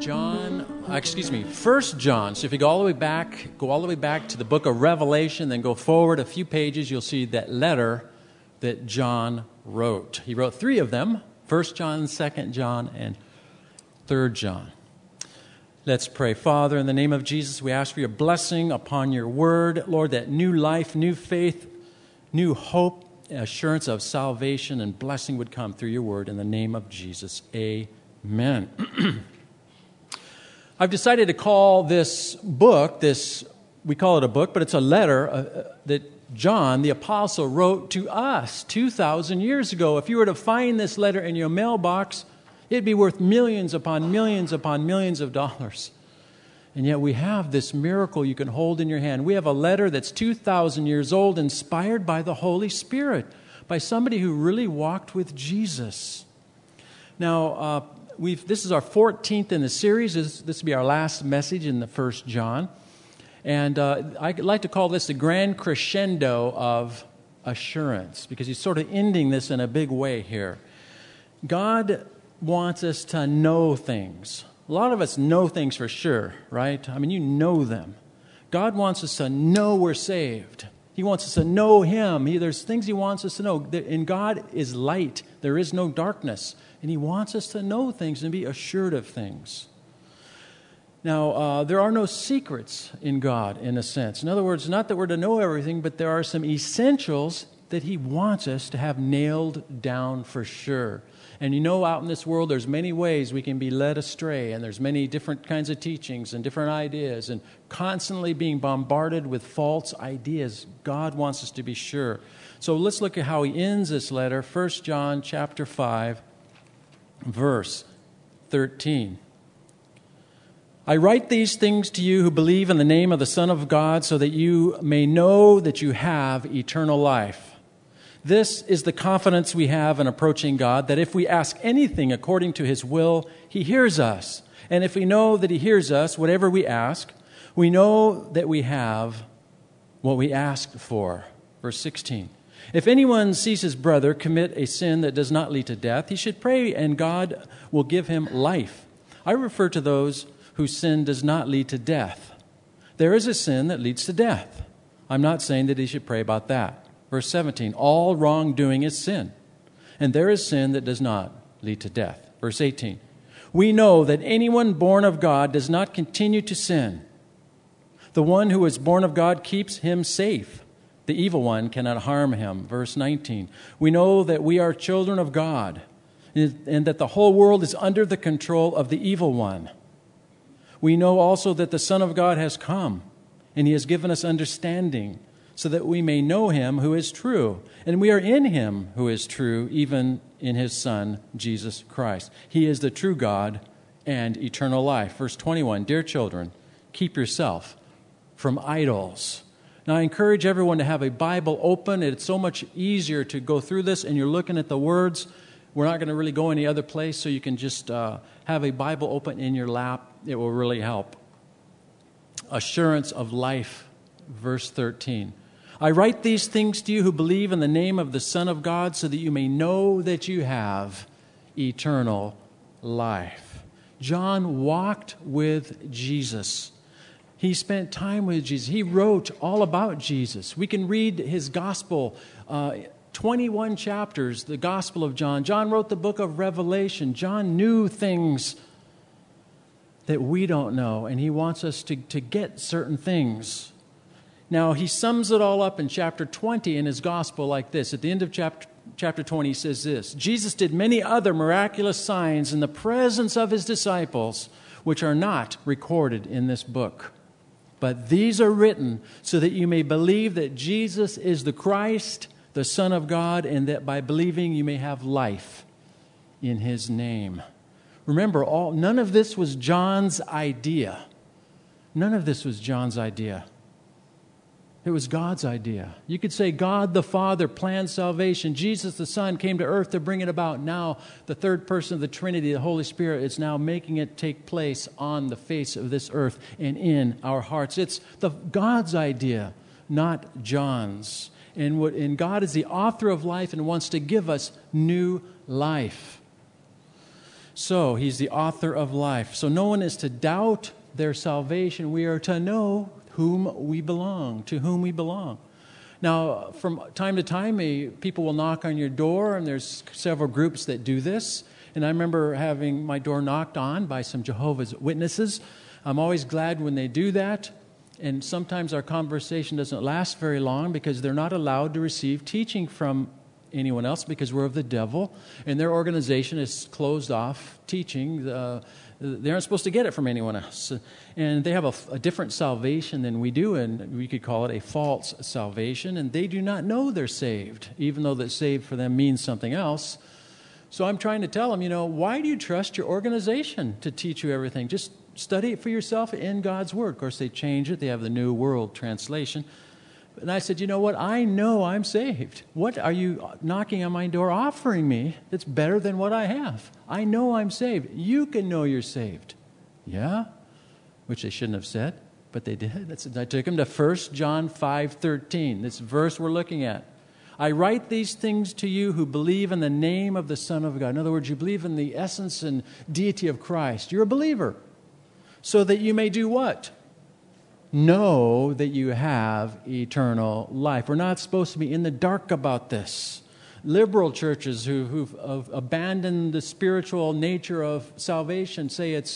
First John. So if you go all the way back to the book of Revelation, then go forward a few pages, you'll see that letter that John wrote. He wrote 3 of them, 1 John, 2 John, and 3 John. Let's pray. Father, in the name of Jesus, we ask for your blessing upon your word. Lord, that new life, new faith, new hope, assurance of salvation and blessing would come through your word. In the name of Jesus, amen. I've decided to call this book, we call it a book, but it's a letter that John, the apostle, wrote to us 2,000 years ago. If you were to find this letter in your mailbox, it'd be worth millions upon millions upon millions of dollars. And yet we have this miracle you can hold in your hand. We have a letter that's 2,000 years old, inspired by the Holy Spirit, by somebody who really walked with Jesus. Now, this is our 14th in the series. This will be our last message in the 1 John. And I like to call this the grand crescendo of assurance, because he's sort of ending this in a big way here. God wants us to know things. A lot of us know things for sure, right? I mean, you know them. God wants us to know we're saved. He wants us to know Him. There's things He wants us to know. And God is light. There is no darkness. And He wants us to know things and be assured of things. Now, there are no secrets in God, in a sense. In other words, not that we're to know everything, but there are some essentials that He wants us to have nailed down for sure. And you know, out in this world, there's many ways we can be led astray, and there's many different kinds of teachings and different ideas, and constantly being bombarded with false ideas. God wants us to be sure. So let's look at how he ends this letter, 1 John chapter 5, verse 13. I write these things to you who believe in the name of the Son of God, so that you may know that you have eternal life. This is the confidence we have in approaching God, that if we ask anything according to His will, He hears us. And if we know that He hears us, whatever we ask, we know that we have what we asked for. Verse 16. If anyone sees his brother commit a sin that does not lead to death, he should pray, and God will give him life. I refer to those whose sin does not lead to death. There is a sin that leads to death. I'm not saying that he should pray about that. Verse 17, all wrongdoing is sin, and there is sin that does not lead to death. Verse 18, we know that anyone born of God does not continue to sin. The one who is born of God keeps him safe. The evil one cannot harm him. Verse 19, we know that we are children of God, and that the whole world is under the control of the evil one. We know also that the Son of God has come, and He has given us understanding, so that we may know Him who is true. And we are in Him who is true, even in His Son, Jesus Christ. He is the true God and eternal life. Verse 21, dear children, keep yourself from idols. Now, I encourage everyone to have a Bible open. It's so much easier to go through this, and you're looking at the words. We're not going to really go any other place, so you can just have a Bible open in your lap. It will really help. Assurance of life, verse 13. I write these things to you who believe in the name of the Son of God, so that you may know that you have eternal life. John walked with Jesus. He spent time with Jesus. He wrote all about Jesus. We can read his gospel, 21 chapters, the Gospel of John. John wrote the book of Revelation. John knew things that we don't know, and he wants us to get certain things. Now, he sums it all up in chapter 20 in his gospel like this. At the end of chapter 20, he says this, Jesus did many other miraculous signs in the presence of his disciples, which are not recorded in this book. But these are written so that you may believe that Jesus is the Christ, the Son of God, and that by believing you may have life in His name. Remember, none of this was John's idea. None of this was John's idea. It was God's idea. You could say God the Father planned salvation. Jesus the Son came to earth to bring it about. Now the third person of the Trinity, the Holy Spirit, is now making it take place on the face of this earth and in our hearts. It's God's idea, not John's. And God is the author of life and wants to give us new life. So He's the author of life. So no one is to doubt their salvation. We are to know whom we belong, to whom we belong. Now, from time to time, people will knock on your door, and there's several groups that do this. And I remember having my door knocked on by some Jehovah's Witnesses. I'm always glad when they do that. And sometimes our conversation doesn't last very long because they're not allowed to receive teaching from anyone else because we're of the devil. And their organization is closed off teaching. They aren't supposed to get it from anyone else. And they have a different salvation than we do, and we could call it a false salvation. And they do not know they're saved, even though that saved for them means something else. So I'm trying to tell them, why do you trust your organization to teach you everything? Just study it for yourself in God's Word. Of course, they change it. They have the New World Translation. And I said, you know what? I know I'm saved. What are you knocking on my door offering me that's better than what I have? I know I'm saved. You can know you're saved. Yeah? Which they shouldn't have said, but they did. I took them to 1 John 5:13, this verse we're looking at. I write these things to you who believe in the name of the Son of God. In other words, you believe in the essence and deity of Christ. You're a believer. So that you may do what? Know that you have eternal life. We're not supposed to be in the dark about this. Liberal churches who've abandoned the spiritual nature of salvation say it's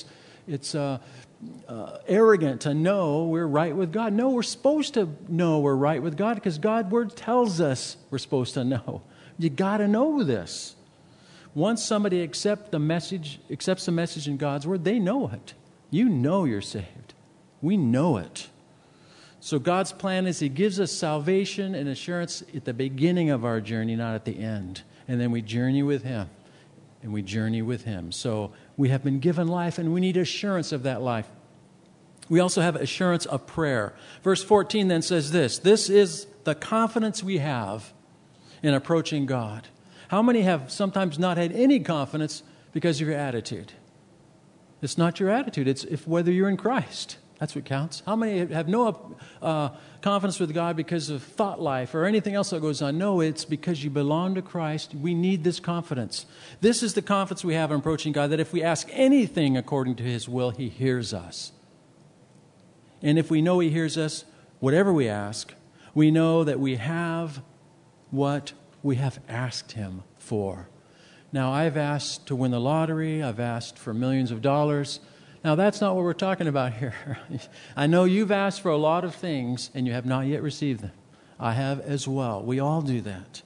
arrogant to know we're right with God. No, we're supposed to know we're right with God because God's Word tells us we're supposed to know. You got to know this. Once somebody accepts the message in God's Word, they know it. You know you're saved. We know it. So God's plan is He gives us salvation and assurance at the beginning of our journey, not at the end. And then we journey with Him. And we journey with Him. So we have been given life, and we need assurance of that life. We also have assurance of prayer. Verse 14 then says this: this is the confidence we have in approaching God. How many have sometimes not had any confidence because of your attitude? It's not your attitude. It's whether you're in Christ. That's what counts. How many have no confidence with God because of thought life or anything else that goes on? No, it's because you belong to Christ. We need this confidence. This is the confidence we have in approaching God, that if we ask anything according to His will, He hears us. And if we know He hears us, whatever we ask, we know that we have what we have asked Him for. Now, I've asked to win the lottery. I've asked for millions of dollars. Now, that's not what we're talking about here. I know you've asked for a lot of things and you have not yet received them. I have as well. We all do that.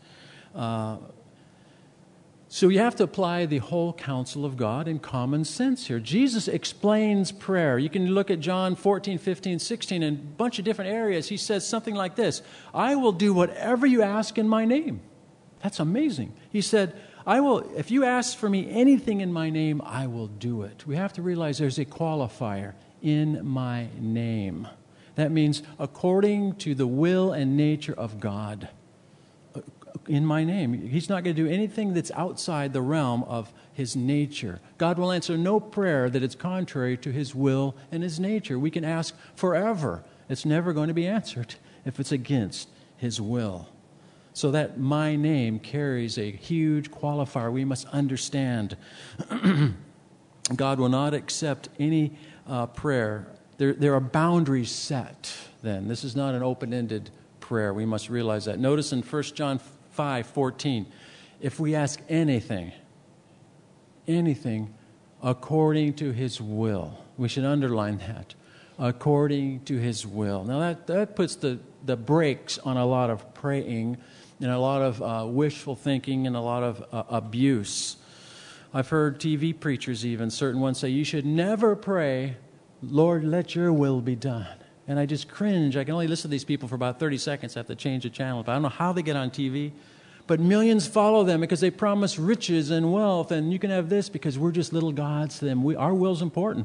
So you have to apply the whole counsel of God in common sense here. Jesus explains prayer. You can look at John 14, 15, 16, and a bunch of different areas. He says something like this: I will do whatever you ask in my name. That's amazing. He said, if you ask for me anything in my name, I will do it. We have to realize there's a qualifier, in my name. That means according to the will and nature of God. In my name. He's not going to do anything that's outside the realm of His nature. God will answer no prayer that is contrary to His will and His nature. We can ask forever. It's never going to be answered if it's against His will. So that my name carries a huge qualifier we must understand. God will not accept any prayer. There are boundaries set then. This is not an open-ended prayer. We must realize that. Notice in 1 John 5:14, if we ask anything according to His will. We should underline that. According to His will. Now that puts the brakes on a lot of praying and a lot of wishful thinking and a lot of abuse. I've heard TV preachers even, certain ones say, you should never pray, Lord, let your will be done. And I just cringe. I can only listen to these people for about 30 seconds. I have to change the channel. I don't know how they get on TV. But millions follow them because they promise riches and wealth. And you can have this because we're just little gods to them. Our will's important.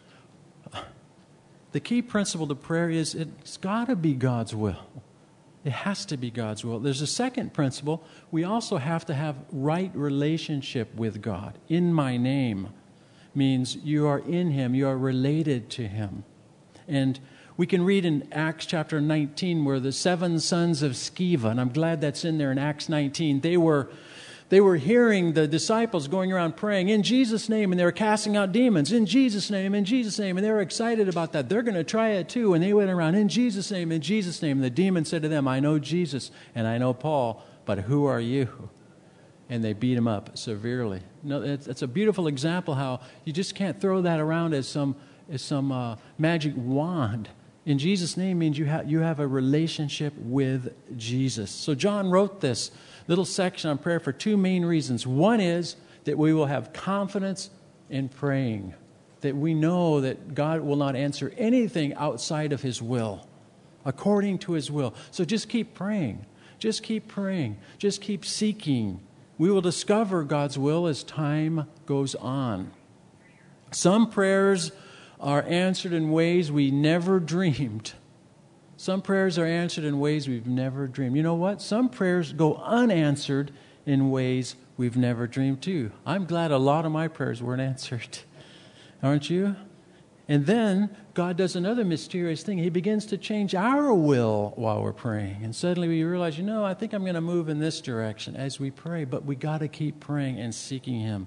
The key principle to prayer is it's got to be God's will. It has to be God's will. There's a second principle. We also have to have right relationship with God. In my name means you are in Him. You are related to Him. And we can read in Acts chapter 19 where the 7 sons of Sceva, and I'm glad that's in there in Acts 19, they were They were hearing the disciples going around praying in Jesus' name, and they were casting out demons in Jesus' name, and they were excited about that. They're going to try it too. And they went around in Jesus' name, in Jesus' name. And the demon said to them, I know Jesus and I know Paul, but who are you? And they beat him up severely. No, it's a beautiful example how you just can't throw that around as some magic wand. In Jesus' name means you have a relationship with Jesus. So John wrote this little section on prayer for two main reasons. One is that we will have confidence in praying, that we know that God will not answer anything outside of His will, according to His will. So just keep praying. Just keep praying. Just keep seeking. We will discover God's will as time goes on. Some prayers are answered in ways we never dreamed. Some prayers are answered in ways we've never dreamed. You know what? Some prayers go unanswered in ways we've never dreamed too. I'm glad a lot of my prayers weren't answered. Aren't you? And then God does another mysterious thing. He begins to change our will while we're praying. And suddenly we realize, I think I'm going to move in this direction as we pray. But we got to keep praying and seeking Him.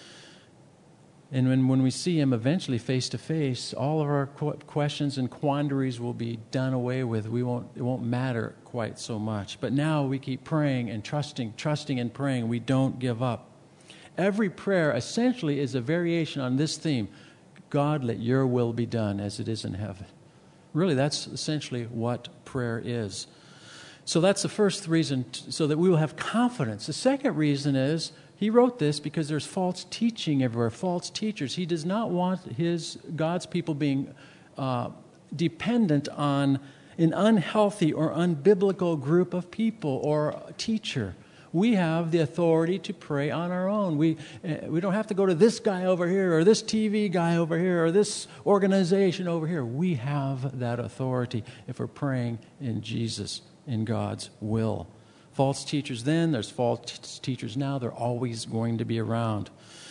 And when we see Him eventually face to face, all of our questions and quandaries will be done away with. It won't matter quite so much. But now we keep praying and trusting and praying. We don't give up. Every prayer essentially is a variation on this theme. God, let your will be done as it is in heaven. Really, that's essentially what prayer is. So that's the first reason, so that we will have confidence. The second reason is, he wrote this because there's false teaching everywhere, false teachers. He does not want God's people being dependent on an unhealthy or unbiblical group of people or teacher. We have the authority to pray on our own. We don't have to go to this guy over here or this TV guy over here or this organization over here. We have that authority if we're praying in Jesus, in God's will. False teachers then, there's false teachers now. They're always going to be around.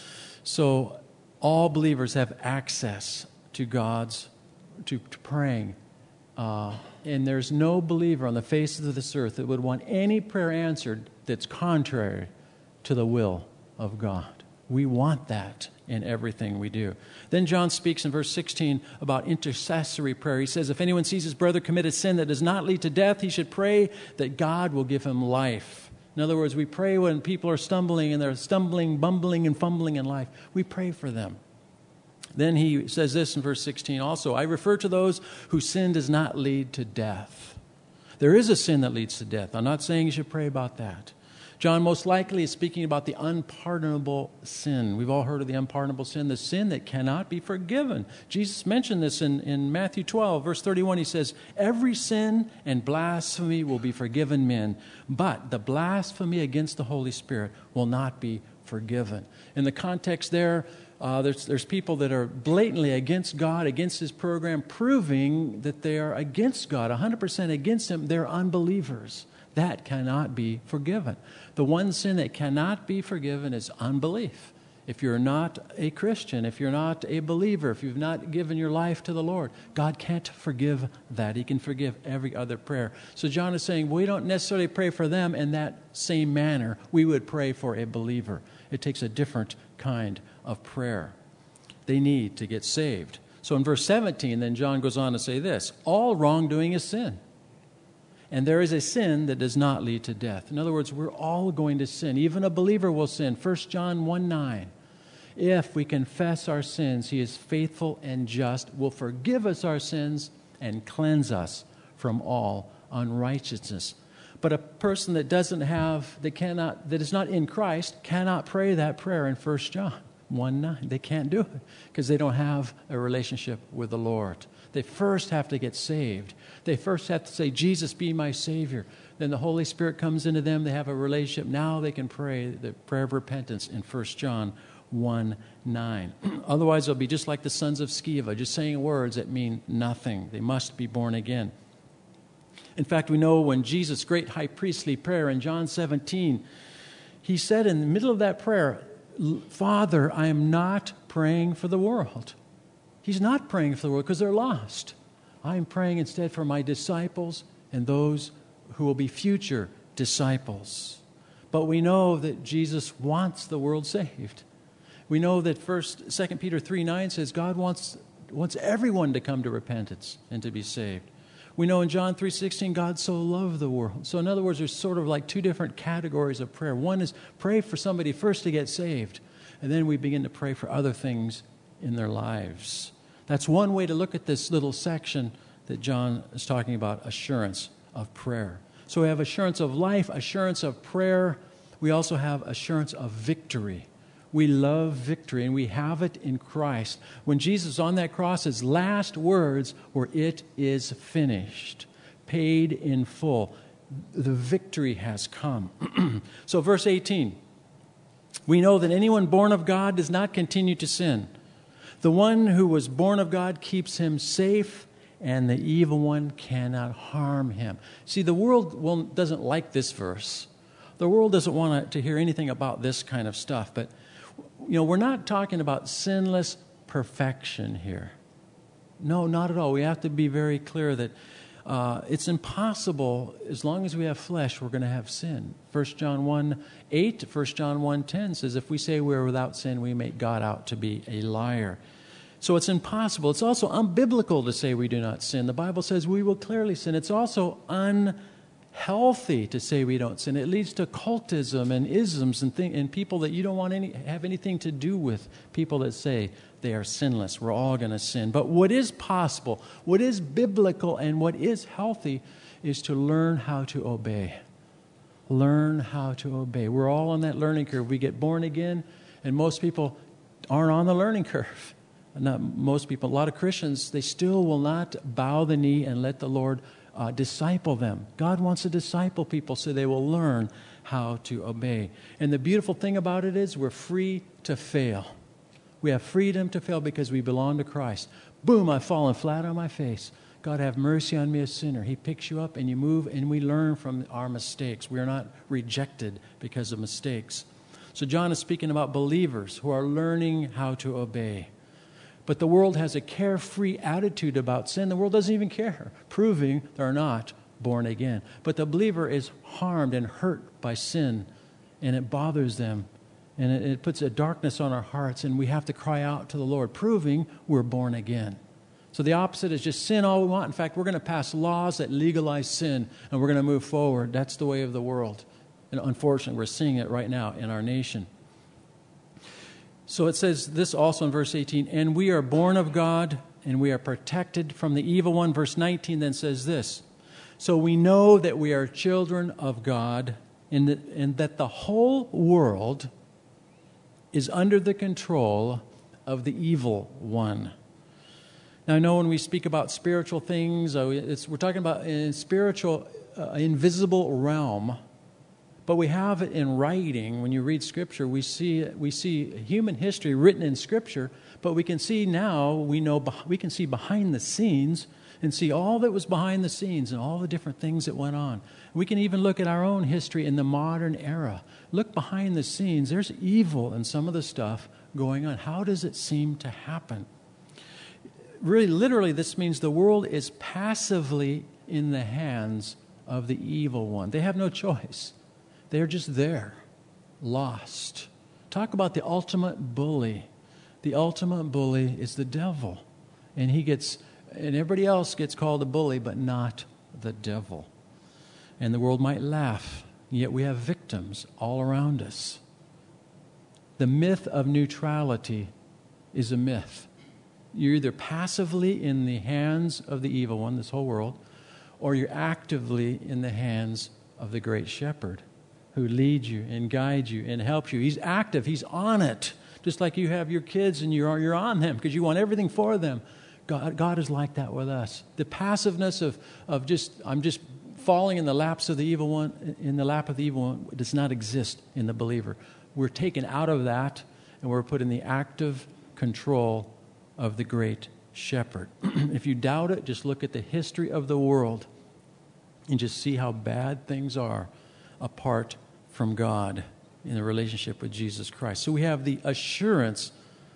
So all believers have access to to praying. And there's no believer on the face of this earth that would want any prayer answered that's contrary to the will of God. We want that in everything we do. Then John speaks in verse 16 about intercessory prayer. He says, if anyone sees his brother commit a sin that does not lead to death, he should pray that God will give him life. In other words, we pray when people are stumbling and they're stumbling, bumbling, and fumbling in life. We pray for them. Then he says this in verse 16 also, I refer to those whose sin does not lead to death. There is a sin that leads to death. I'm not saying you should pray about that. John most likely is speaking about the unpardonable sin. We've all heard of the unpardonable sin, the sin that cannot be forgiven. Jesus mentioned this in Matthew 12, verse 31. He says, every sin and blasphemy will be forgiven men, but the blasphemy against the Holy Spirit will not be forgiven. In the context there's people that are blatantly against God, against His program, proving that they are against God, 100% against Him. They're unbelievers. That cannot be forgiven. The one sin that cannot be forgiven is unbelief. If you're not a Christian, if you're not a believer, if you've not given your life to the Lord, God can't forgive that. He can forgive every other prayer. So John is saying we don't necessarily pray for them in that same manner we would pray for a believer. It takes a different kind of prayer. They need to get saved. So in verse 17, then John goes on to say this, all wrongdoing is sin. And there is a sin that does not lead to death. In other words, we're all going to sin. Even a believer will sin. 1 John 1:9. If we confess our sins, He is faithful and just, will forgive us our sins and cleanse us from all unrighteousness. But a person that is not in Christ cannot pray that prayer in 1 John 1:9. They can't do it because they don't have a relationship with the Lord. They first have to get saved. They first have to say, Jesus, be my Savior. Then the Holy Spirit comes into them. They have a relationship. Now they can pray the prayer of repentance in 1 John 1:9. Otherwise, they'll be just like the sons of Sceva, just saying words that mean nothing. They must be born again. In fact, we know when Jesus' great high priestly prayer in John 17, He said in the middle of that prayer, Father, I am not praying for the world. He's not praying for the world because they're lost. I am praying instead for my disciples and those who will be future disciples. But we know that Jesus wants the world saved. We know that 2 Peter 3:9 says God wants everyone to come to repentance and to be saved. We know in John 3:16, God so loved the world. So in other words, there's sort of like two different categories of prayer. One is pray for somebody first to get saved, and then we begin to pray for other things in their lives. That's one way to look at this little section that John is talking about, assurance of prayer. So we have assurance of life, assurance of prayer. We also have assurance of victory. We love victory, and we have it in Christ. When Jesus on that cross, his last words were, "It is finished," paid in full. The victory has come. So verse 18, we know that anyone born of God does not continue to sin. The one who was born of God keeps him safe, and the evil one cannot harm him. See, the world doesn't like this verse. The world doesn't want to hear anything about this kind of stuff. But, we're not talking about sinless perfection here. No, not at all. We have to be very clear that it's impossible, as long as we have flesh, we're going to have sin. 1 John 1:8, 1 John 1:10 says, if we say we're without sin, we make God out to be a liar. So it's impossible. It's also unbiblical to say we do not sin. The Bible says we will clearly sin. It's also unhealthy to say we don't sin. It leads to cultism and isms and people that you don't want have anything to do with, people that say they are sinless. We're all going to sin. But what is possible, what is biblical, and what is healthy is to learn how to obey. Learn how to obey. We're all on that learning curve. We get born again, and most people aren't on the learning curve. Not most people, a lot of Christians, they still will not bow the knee and let the Lord disciple them. God wants to disciple people so they will learn how to obey. And the beautiful thing about it is we're free to fail. We have freedom to fail because we belong to Christ. Boom, I've fallen flat on my face. God, have mercy on me, a sinner. He picks you up and you move, and we learn from our mistakes. We are not rejected because of mistakes. So John is speaking about believers who are learning how to obey. But the world has a carefree attitude about sin. The world doesn't even care, proving they're not born again. But the believer is harmed and hurt by sin, and it bothers them, and it puts a darkness on our hearts, and we have to cry out to the Lord, proving we're born again. So the opposite is just sin all we want. In fact, we're going to pass laws that legalize sin, and we're going to move forward. That's the way of the world. And unfortunately, we're seeing it right now in our nation. So it says this also in verse 18, and we are born of God, and we are protected from the evil one. Verse 19 then says this, so we know that we are children of God, and that the whole world is under the control of the evil one. Now I know when we speak about spiritual things, we're talking about a spiritual, invisible realm. But we have it in writing. When you read Scripture, we see human history written in Scripture, but we can see now, we can see behind the scenes and see all that was behind the scenes and all the different things that went on. We can even look at our own history in the modern era. Look behind the scenes. There's evil in some of the stuff going on. How does it seem to happen? Really, literally, this means the world is passively in the hands of the evil one. They have no choice. They're just there, lost. Talk about the ultimate bully. The ultimate bully is the devil. And everybody else gets called a bully, but not the devil. And the world might laugh, yet we have victims all around us. The myth of neutrality is a myth. You're either passively in the hands of the evil one, this whole world, or you're actively in the hands of the great shepherd, who leads you and guides you and helps you. He's active. He's on it. Just like you have your kids and you're on them because you want everything for them. God is like that with us. The passiveness of I'm just falling in the lap of the evil one does not exist in the believer. We're taken out of that and we're put in the active control of the great shepherd. If you doubt it, just look at the history of the world and just see how bad things are apart from God in the relationship with Jesus Christ. So we have the assurance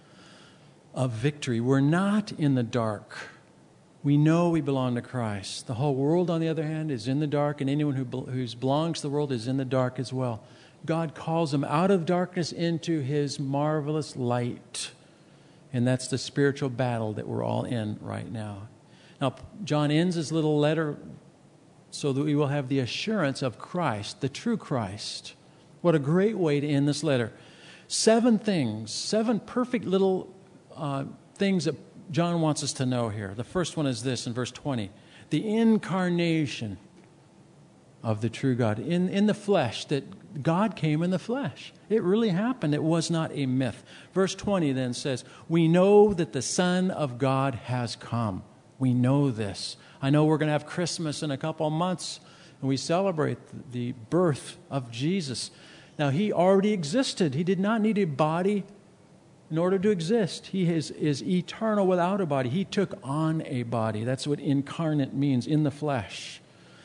of victory. We're not in the dark. We know we belong to Christ. The whole world, on the other hand, is in the dark, and anyone who belongs to the world is in the dark as well. God calls them out of darkness into His marvelous light. And that's the spiritual battle that we're all in right now. Now, John ends his little letter so that we will have the assurance of Christ, the true Christ. What a great way to end this letter. 7 things, 7 perfect little things that John wants us to know here. The first one is this in verse 20. The incarnation of the true God in the flesh, that God came in the flesh. It really happened. It was not a myth. Verse 20 then says, we know that the Son of God has come. We know this. I know we're going to have Christmas in a couple of months, and we celebrate the birth of Jesus. Now, He already existed. He did not need a body in order to exist. He is eternal without a body. He took on a body. That's what incarnate means, in the flesh.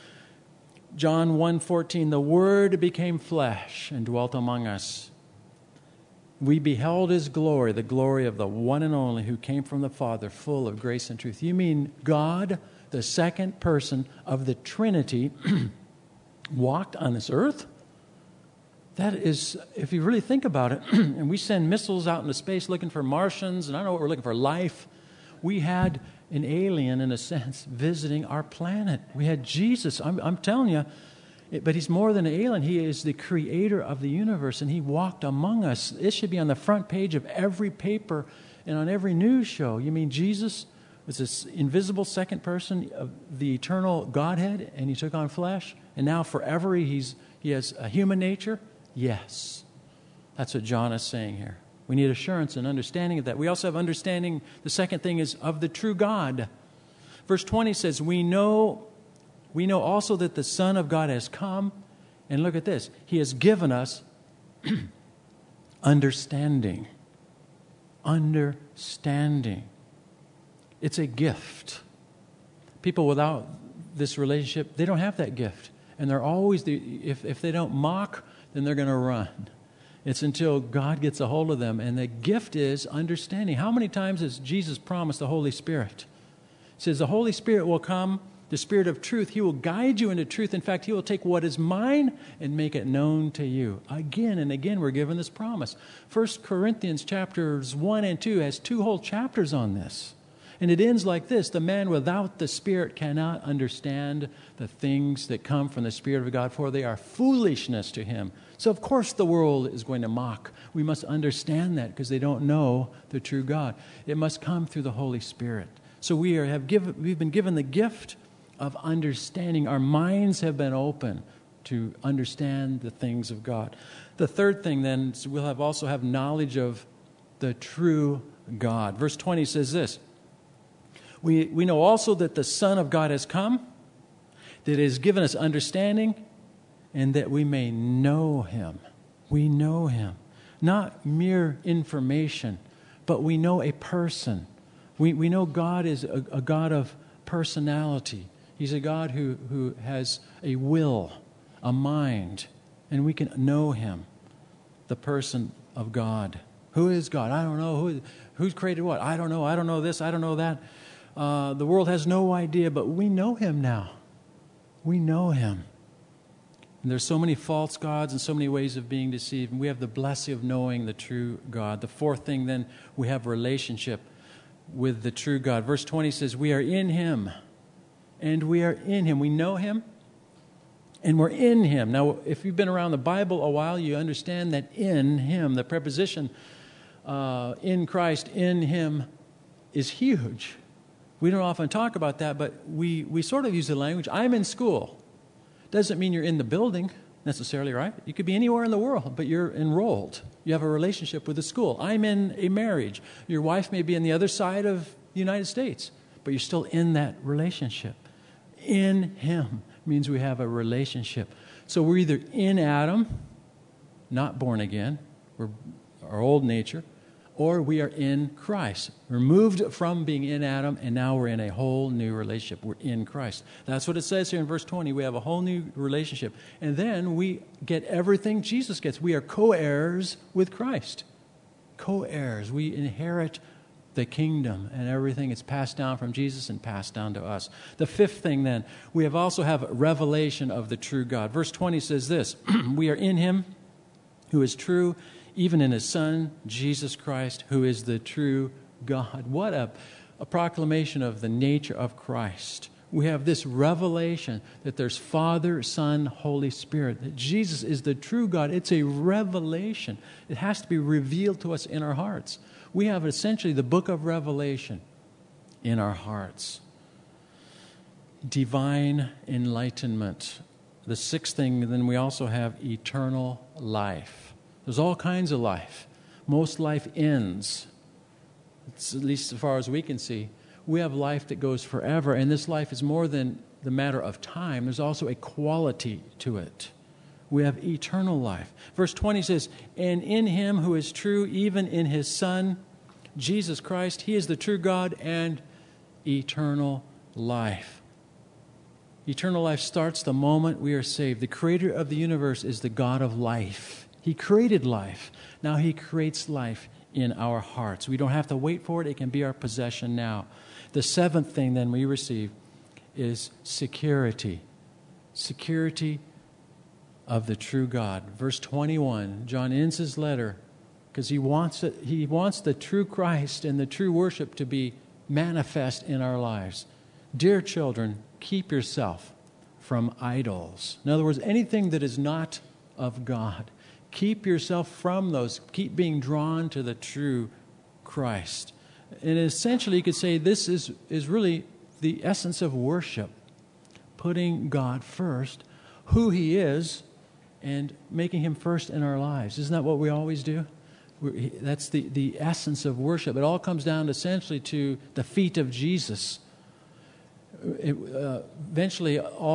John 1:14, the Word became flesh and dwelt among us. We beheld His glory, the glory of the one and only who came from the Father, full of grace and truth. You mean God, the second person of the Trinity, walked on this earth? That is, if you really think about it, and we send missiles out into space looking for Martians, and I don't know what we're looking for, life. We had an alien, in a sense, visiting our planet. We had Jesus. I'm telling you, but He's more than an alien. He is the creator of the universe, and He walked among us. It should be on the front page of every paper and on every news show. You mean Jesus was this invisible second person of the eternal Godhead, and He took on flesh, and now forever He has a human nature? Yes. That's what John is saying here. We need assurance and understanding of that. We also have understanding, the second thing is of the true God. Verse 20 says, we know also that the Son of God has come. And look at this. He has given us understanding. Understanding. It's a gift. People without this relationship, they don't have that gift. And they're always, if they don't mock, then they're going to run. It's until God gets a hold of them. And the gift is understanding. How many times has Jesus promised the Holy Spirit? He says the Holy Spirit will come, the Spirit of truth. He will guide you into truth. In fact, He will take what is mine and make it known to you. Again and again, we're given this promise. 1 Corinthians chapters 1 and 2 has 2 whole chapters on this. And it ends like this. The man without the Spirit cannot understand the things that come from the Spirit of God, for they are foolishness to him. So, of course, the world is going to mock. We must understand that because they don't know the true God. It must come through the Holy Spirit. So we've been given the gift of understanding. Our minds have been open to understand the things of God. The third thing then is we'll also have knowledge of the true God. Verse 20 says this. We know also that the Son of God has come, that He has given us understanding, and that we may know Him. We know Him. Not mere information, but we know a person. We know God is a God of personality. He's a God who has a will, a mind, and we can know Him, the person of God. Who is God? I don't know. Who's created what? I don't know. I don't know this. I don't know that. The world has no idea, but we know Him now. We know Him. And there's so many false gods and so many ways of being deceived. And we have the blessing of knowing the true God. The fourth thing then, we have relationship with the true God. Verse 20 says, we are in Him, and we are in Him. We know Him, and we're in Him. Now, if you've been around the Bible a while, you understand that in Him, the preposition in Christ, in Him, is huge. We don't often talk about that, but we sort of use the language, I'm in school. Doesn't mean you're in the building necessarily, right? You could be anywhere in the world, but you're enrolled. You have a relationship with the school. I'm in a marriage. Your wife may be on the other side of the United States, but you're still in that relationship. In Him means we have a relationship. So we're either in Adam, not born again, we're our old nature, or we are in Christ. We're moved from being in Adam, and now we're in a whole new relationship. We're in Christ. That's what it says here in verse 20. We have a whole new relationship. And then we get everything Jesus gets. We are co-heirs with Christ. Co-heirs. We inherit the kingdom, and everything is passed down from Jesus and passed down to us. The fifth thing then, we also have revelation of the true God. Verse 20 says this, we are in Him, who is true even in his Son, Jesus Christ, who is the true God. What a proclamation of the nature of Christ. We have this revelation that there's Father, Son, Holy Spirit, that Jesus is the true God. It's a revelation. It has to be revealed to us in our hearts. We have essentially the book of Revelation in our hearts. Divine enlightenment. The sixth thing, then we also have eternal life. There's all kinds of life. Most life ends. It's at least as far as we can see. We have life that goes forever, and this life is more than the matter of time. There's also a quality to it. We have eternal life. Verse 20 says, and in him who is true, even in his Son, Jesus Christ, he is the true God and eternal life. Eternal life starts the moment we are saved. The creator of the universe is the God of life. He created life. Now he creates life in our hearts. We don't have to wait for it. It can be our possession now. The seventh thing then we receive is security. Security of the true God. Verse 21, John ends his letter because he wants the true Christ and the true worship to be manifest in our lives. Dear children, keep yourself from idols. In other words, anything that is not of God. Keep yourself from those. Keep being drawn to the true Christ. And essentially, you could say this is really the essence of worship. Putting God first, who he is, and making him first in our lives. Isn't that what we always do? That's the essence of worship. It all comes down essentially to the feet of Jesus. Eventually,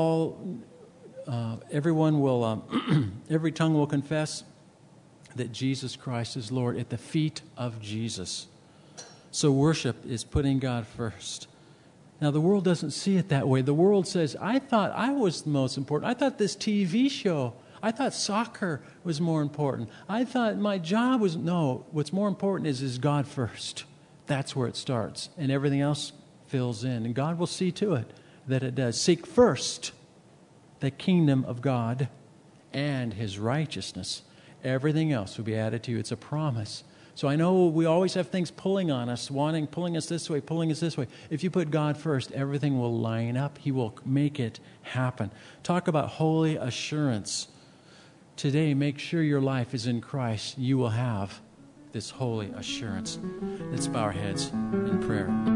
everyone will, every tongue will confess that Jesus Christ is Lord at the feet of Jesus. So worship is putting God first. Now, the world doesn't see it that way. The world says, I thought I was the most important. I thought this TV show, I thought soccer was more important. I thought my job was... No, what's more important is God first. That's where it starts. And everything else fills in. And God will see to it that it does. Seek first the kingdom of God and his righteousness. Everything else will be added to you. It's a promise. So I know we always have things pulling on us, pulling us this way, pulling us this way. If you put God first, everything will line up. He will make it happen. Talk about holy assurance. Today, make sure your life is in Christ. You will have this holy assurance. Let's bow our heads in prayer.